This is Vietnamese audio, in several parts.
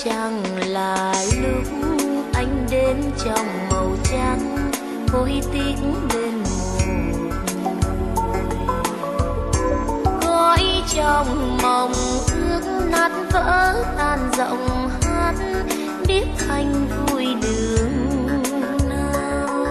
chẳng là lúc anh đến trong màu trắng hối tiếc bên một người. Gói trong mộng ước nát vỡ tan giọng hát biết anh vui đường nào,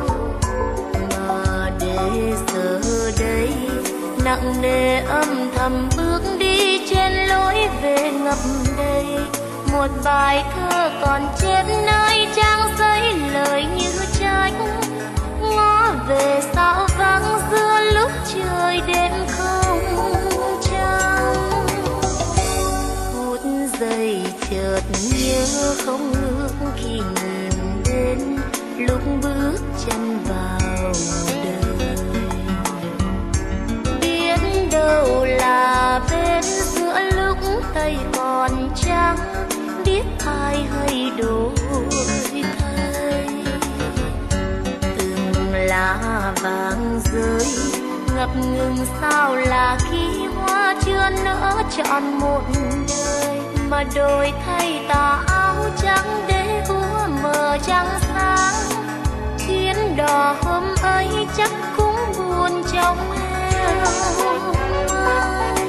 mà để giờ đây nặng nề âm thầm bước đi trên lối về ngập đầy. Một bài thơ còn chết nơi trang giấy lời như tranh, ngó về sao vắng giữa lúc trời đêm không trăng. Phút giây chợt nhớ không ước khi nhìn đến lúc bước chân vào đời. Biết đâu là bên giữa lúc tay còn trắng, biết ai hay đổi thay. Từng lá vàng rơi ngập ngừng sao là khi hoa chưa nở trọn một đời, mà đổi thay tà áo trắng để úa mờ trăng sáng. Khiến đò hôm ấy chắc cũng buồn trong heo mai.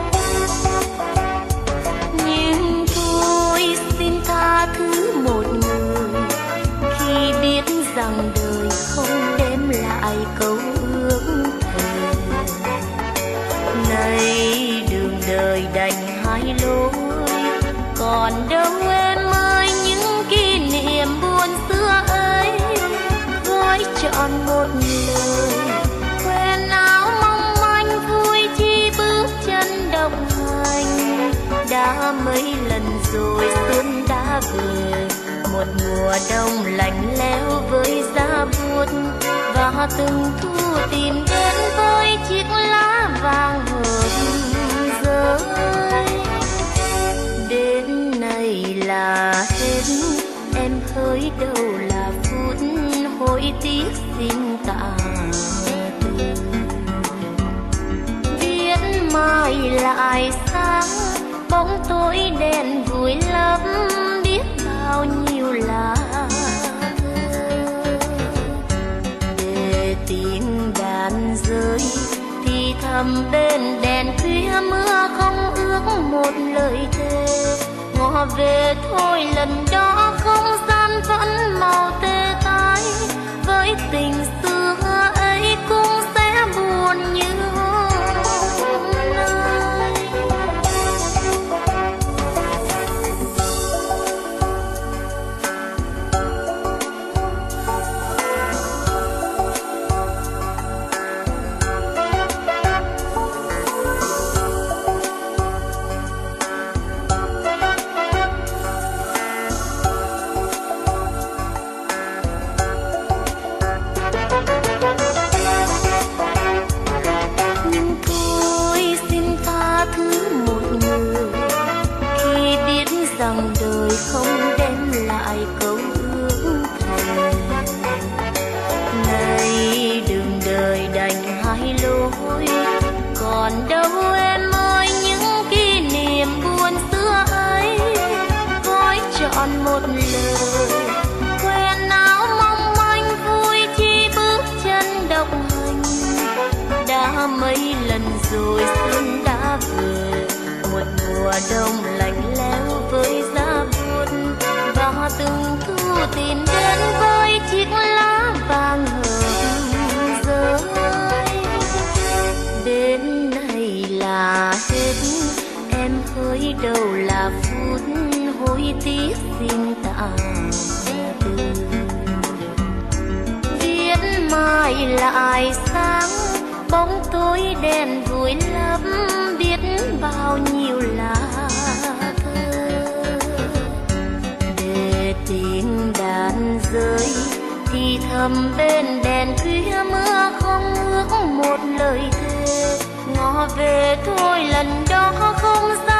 Nhưng tôi xin tha thứ một người khi biết rằng đời không đem lại câu ước thề. Nay đường đời đành hai lối, còn đâu em ơi những kỷ niệm buồn xưa ấy. Gói trọn một lời quen áo mong manh vui chi bước chân đồng hành. Đã mấy lần rồi xuân đã về, một mùa đông lạnh lẽo với giá buốt, và từng thu tìm đến với chiếc lá vàng hợp rơi. Đến nay là hết, em hỡi đâu là phút hối tiếc xin tạ từ. Biết mai lại sáng, bóng tối đen vùi lấp biết bao nhiêu là thơ. Để tiếng đàn rơi thì thầm bên đèn khuya mưa không ước một lời thề. Ngõ về thôi lần đó không gian vẫn màu tê tái, với tình xưa ấy cũng sẽ buồn như hôm nay. Rằng đời không đem lại câu ước thề. Nay đường đời đành hai lối, còn đâu em ơi những kỷ niệm buồn xưa ấy. Gói trọn một lời quen áo mong manh vui chi bước chân đồng hành. Đã mấy lần rồi xuân đã về, một mùa đông lạnh lẽo với giá buốt, và từng thu tìm đến với chiếc lá vàng hợp rơi. Đến nay là hết, em hỡi đâu là phút hối tiếc xin tạ từ. Biết mai lại sáng, bóng tối đen vùi lấp biết bao nhiêu là thơ. Để tiếng đàn rơi thì thầm bên đèn khuya mưa không ước một lời thề. Ngõ về thôi lần đó không